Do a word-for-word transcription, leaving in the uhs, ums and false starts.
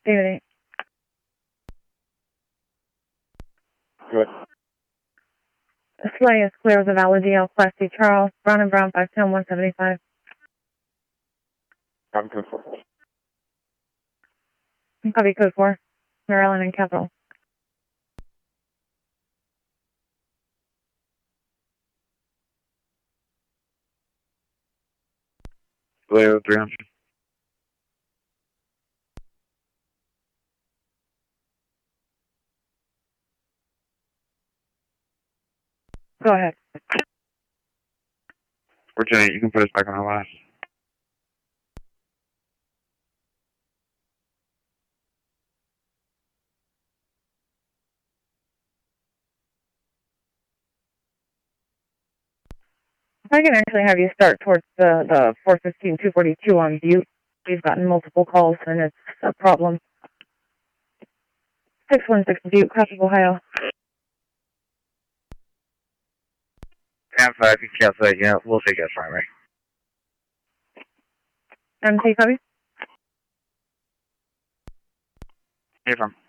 David eight. Good. Sleigh is clear of the valid D L, Class C Charles, Brown and Brown, five ten, one seventy-five. I'm good for Copy code four, Maryland and Capital. Leo three hundred. Go ahead. Virginia, you can put us back on our last. I can actually have you start towards the, the four fifteen, two forty-two on Butte. We've gotten multiple calls, and it's a problem. six one six Butte, Cross of Ohio. Stand five, you can cancel that. Yeah, we'll take that primary. M T, copy? Hey, from.